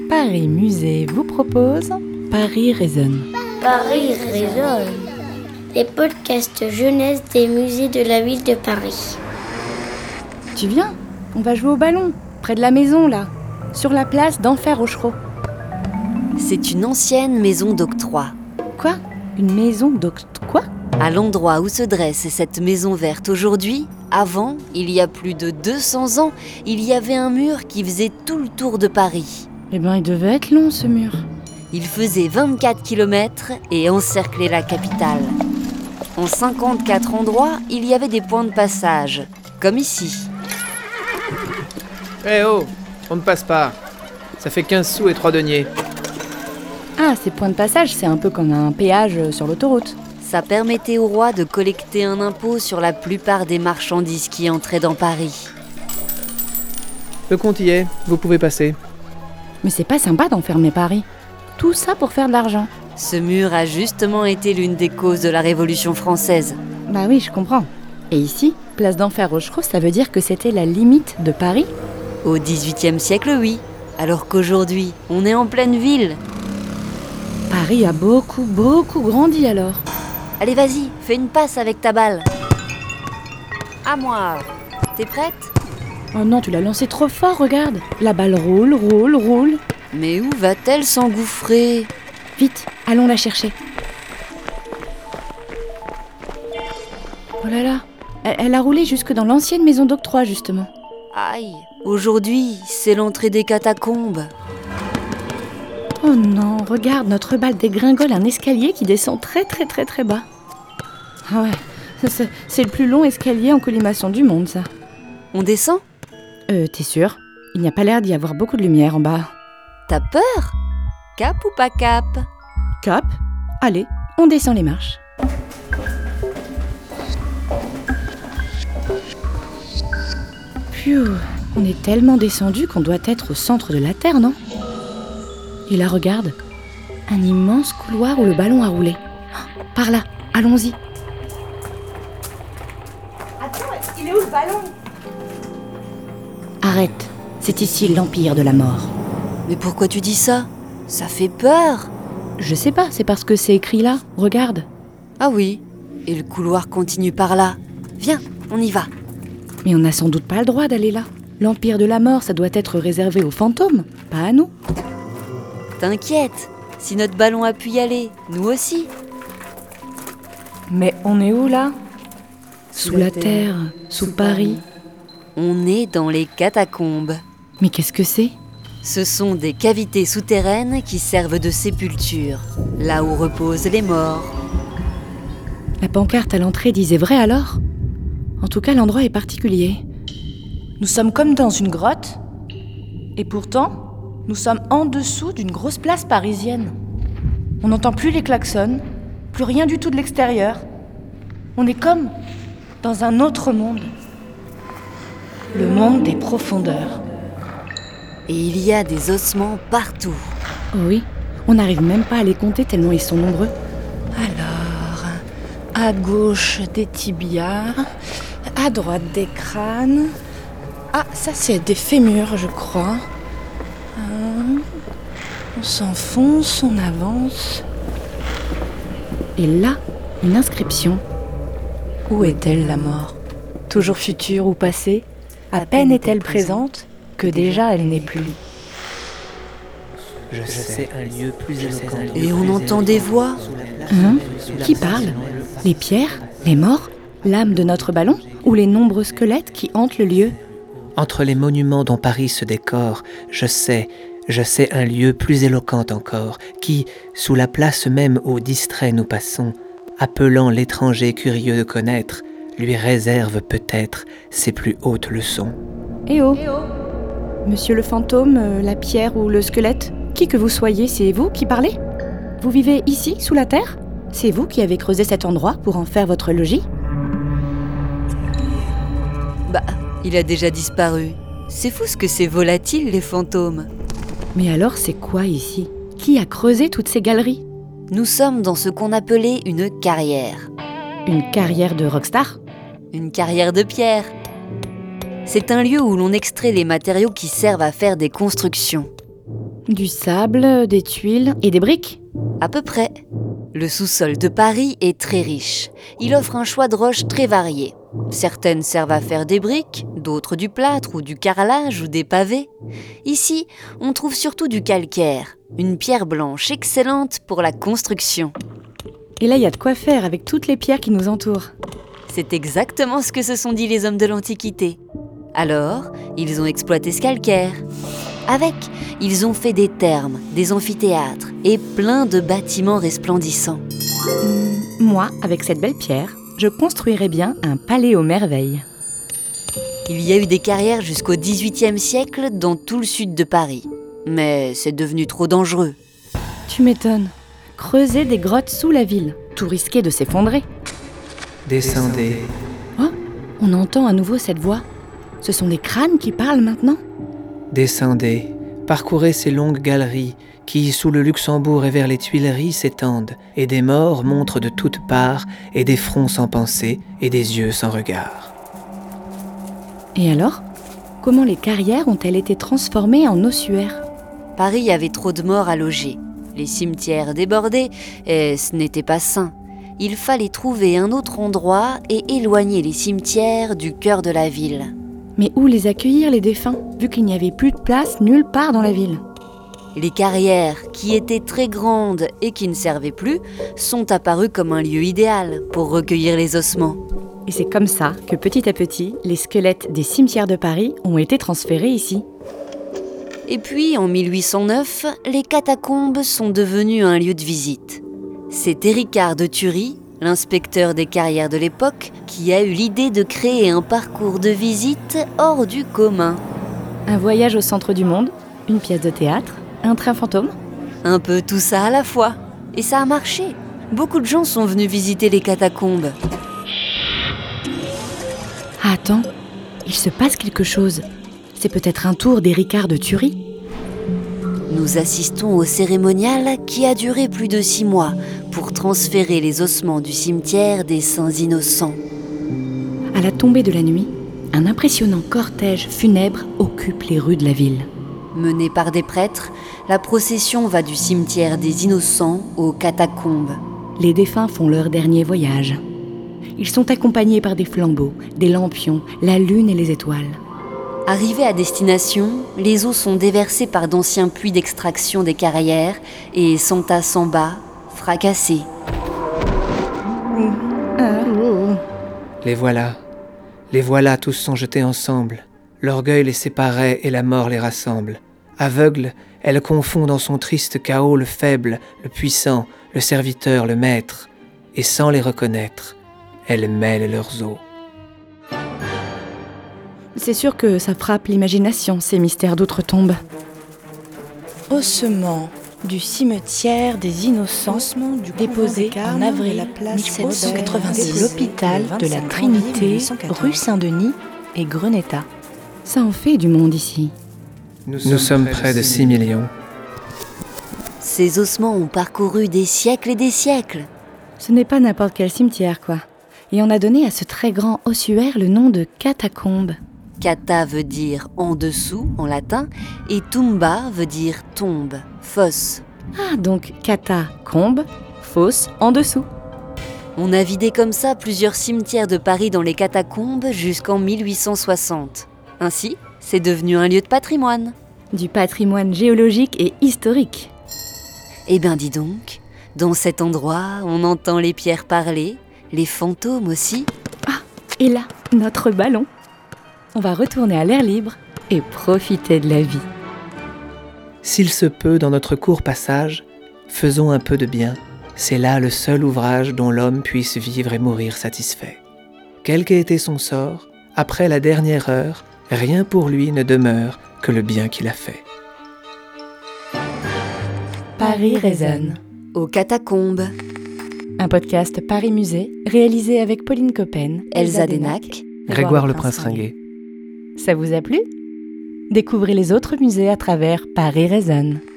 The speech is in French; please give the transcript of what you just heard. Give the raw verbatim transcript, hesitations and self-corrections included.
Paris Musée vous propose Paris résonne. Paris résonne. Les podcasts jeunesse des musées de la ville de Paris. Tu viens ? On va jouer au ballon, près de la maison là, sur la place d'Enfer-Rochereau. C'est une ancienne maison d'octroi. Quoi ? Une maison d'octroi ? Quoi ? À l'endroit où se dresse cette maison verte aujourd'hui, avant, il y a plus de deux cents ans, il y avait un mur qui faisait tout le tour de Paris. Eh ben, il devait être long ce mur. Il faisait vingt-quatre kilomètres et encerclait la capitale. En cinquante-quatre endroits, il y avait des points de passage, comme ici. Eh oh, on ne passe pas. Ça fait quinze sous et trois deniers. Ah, ces points de passage, c'est un peu comme un péage sur l'autoroute. Ça permettait au roi de collecter un impôt sur la plupart des marchandises qui entraient dans Paris. Le compte y est, vous pouvez passer. Mais c'est pas sympa d'enfermer Paris. Tout ça pour faire de l'argent. Ce mur a justement été l'une des causes de la Révolution française. Bah oui, je comprends. Et ici, place d'Enfer-Rochereau, ça veut dire que c'était la limite de Paris ? Au dix-huitième siècle, oui. Alors qu'aujourd'hui, on est en pleine ville. Paris a beaucoup, beaucoup grandi alors. Allez, vas-y, fais une passe avec ta balle. À moi. T'es prête ? Oh non, tu l'as lancée trop fort, regarde. La balle roule, roule, roule. Mais où va-t-elle s'engouffrer ? Vite, allons la chercher. Oh là là, elle, elle a roulé jusque dans l'ancienne maison d'octroi, justement. Aïe, aujourd'hui, c'est l'entrée des catacombes. Oh non, regarde, notre balle dégringole un escalier qui descend très très très très bas. Ah ouais, c'est, c'est le plus long escalier en colimaçon du monde, ça. On descend ? Euh, t'es sûr ? Il n'y a pas l'air d'y avoir beaucoup de lumière en bas. T'as peur ? Cap ou pas cap ? Cap ? Allez, on descend les marches. Pfiou, on est tellement descendu qu'on doit être au centre de la Terre, non ? Et là, regarde, un immense couloir où le ballon a roulé. Oh, par là, allons-y. Attends, il est où le ballon ? Arrête, c'est ici l'empire de la mort. Mais pourquoi tu dis ça ? Ça fait peur. Je sais pas, c'est parce que c'est écrit là, regarde. Ah oui, et le couloir continue par là. Viens, on y va. Mais on n'a sans doute pas le droit d'aller là. L'empire de la mort, ça doit être réservé aux fantômes, pas à nous. T'inquiète, si notre ballon a pu y aller, nous aussi. Mais on est où là ? Sous la terre, sous Paris. On est dans les catacombes. Mais qu'est-ce que c'est ? Ce sont des cavités souterraines qui servent de sépulture, là où reposent les morts. La pancarte à l'entrée disait vrai alors ? En tout cas, l'endroit est particulier. Nous sommes comme dans une grotte, et pourtant, nous sommes en dessous d'une grosse place parisienne. On n'entend plus les klaxons, plus rien du tout de l'extérieur. On est comme dans un autre monde. Le monde des profondeurs. Et il y a des ossements partout. Oh oui, on n'arrive même pas à les compter tellement ils sont nombreux. Alors, à gauche des tibias, à droite des crânes. Ah, ça c'est des fémurs, je crois. Hum, on s'enfonce, on avance. Et là, une inscription. Où est-elle la mort ? Toujours future ou passée ? À peine est-elle présente que déjà elle n'est plus. Je sais un lieu plus éloquent. Et on entend des voix. Hein ? Qui parle ? Les pierres ? Les morts ? L'âme de notre ballon ? Ou les nombreux squelettes qui hantent le lieu ? Entre les monuments dont Paris se décore, je sais, je sais un lieu plus éloquent encore, qui, sous la place même où distrait nous passons, appelant l'étranger curieux de connaître, lui réserve peut-être ses plus hautes leçons. Eh oh, Monsieur le fantôme, euh, la pierre ou le squelette, qui que vous soyez, c'est vous qui parlez ? Vous vivez ici, sous la terre ? C'est vous qui avez creusé cet endroit pour en faire votre logis ? Bah, il a déjà disparu. C'est fou ce que c'est volatile, les fantômes. Mais alors, c'est quoi ici ? Qui a creusé toutes ces galeries ? Nous sommes dans ce qu'on appelait une carrière. Une carrière de rockstar ? Une carrière de pierre. C'est un lieu où l'on extrait les matériaux qui servent à faire des constructions. Du sable, des tuiles et des briques? À peu près. Le sous-sol de Paris est très riche. Il offre un choix de roches très varié. Certaines servent à faire des briques, d'autres du plâtre ou du carrelage ou des pavés. Ici, on trouve surtout du calcaire, une pierre blanche excellente pour la construction. Et là, il y a de quoi faire avec toutes les pierres qui nous entourent. C'est exactement ce que se sont dit les hommes de l'Antiquité. Alors, ils ont exploité ce calcaire. Avec, ils ont fait des thermes, des amphithéâtres et plein de bâtiments resplendissants. Hum, moi, avec cette belle pierre, je construirais bien un palais aux merveilles. Il y a eu des carrières jusqu'au dix-huitième siècle dans tout le sud de Paris. Mais c'est devenu trop dangereux. Tu m'étonnes. Creuser des grottes sous la ville, tout risqué de s'effondrer. Descendez. Oh, on entend à nouveau cette voix. Ce sont des crânes qui parlent maintenant? Descendez, parcourez ces longues galeries qui, sous le Luxembourg et vers les Tuileries, s'étendent, et des morts montrent de toutes parts, et des fronts sans pensée, et des yeux sans regard. Et alors? Comment les carrières ont-elles été transformées en ossuaires? Paris avait trop de morts à loger. Les cimetières débordaient, et ce n'était pas sain. Il fallait trouver un autre endroit et éloigner les cimetières du cœur de la ville. Mais où les accueillir, les défunts, vu qu'il n'y avait plus de place nulle part dans la ville? Les carrières, qui étaient très grandes et qui ne servaient plus, sont apparues comme un lieu idéal pour recueillir les ossements. Et c'est comme ça que petit à petit, les squelettes des cimetières de Paris ont été transférés ici. Et puis, en mille huit cent neuf, les catacombes sont devenues un lieu de visite. C'est Ricard de Thury, l'inspecteur des carrières de l'époque, qui a eu l'idée de créer un parcours de visite hors du commun. Un voyage au centre du monde, une pièce de théâtre, un train fantôme? Un peu tout ça à la fois. Et ça a marché. Beaucoup de gens sont venus visiter les catacombes. Ah, attends, il se passe quelque chose. C'est peut-être un tour des Ricard de Thury? Nous assistons au cérémonial qui a duré plus de six mois pour transférer les ossements du cimetière des Saints Innocents. À la tombée de la nuit, un impressionnant cortège funèbre occupe les rues de la ville. Menée par des prêtres, la procession va du cimetière des Innocents aux catacombes. Les défunts font leur dernier voyage. Ils sont accompagnés par des flambeaux, des lampions, la lune et les étoiles. Arrivés à destination, les eaux sont déversées par d'anciens puits d'extraction des carrières et s'entassent en bas, fracassés. Les voilà, les voilà, tous sont jetés ensemble. L'orgueil les séparait et la mort les rassemble. Aveugles, elle confond dans son triste chaos le faible, le puissant, le serviteur, le maître. Et sans les reconnaître, elle mêle leurs os. C'est sûr que ça frappe l'imagination, ces mystères d'outre-tombe. Ossements du cimetière des Innocents déposés en avril mille sept cent quatre-vingt-six de l'hôpital de la Trinité, rue Saint-Denis et Greneta. Ça en fait du monde ici. Nous, Nous sommes près de six millions. Ces ossements ont parcouru des siècles et des siècles. Ce n'est pas n'importe quel cimetière, quoi. Et on a donné à ce très grand ossuaire le nom de catacombe. Cata veut dire en dessous en latin et tumba veut dire tombe, fosse. Ah, donc catacombe, fosse en dessous. On a vidé comme ça plusieurs cimetières de Paris dans les catacombes jusqu'en mille huit cent soixante. Ainsi, c'est devenu un lieu de patrimoine. Du patrimoine géologique et historique. Eh ben dis donc, dans cet endroit, on entend les pierres parler, les fantômes aussi. Ah, et là, notre ballon. On va retourner à l'air libre et profiter de la vie. S'il se peut, dans notre court passage, faisons un peu de bien. C'est là le seul ouvrage dont l'homme puisse vivre et mourir satisfait. Quel qu'ait été son sort, après la dernière heure, rien pour lui ne demeure que le bien qu'il a fait. Paris résonne. Aux catacombes. Un podcast Paris Musée, réalisé avec Pauline Coppen, Elsa Denac, Grégoire le Prince Ringuet. Ça vous a plu? Découvrez les autres musées à travers Paris résonne.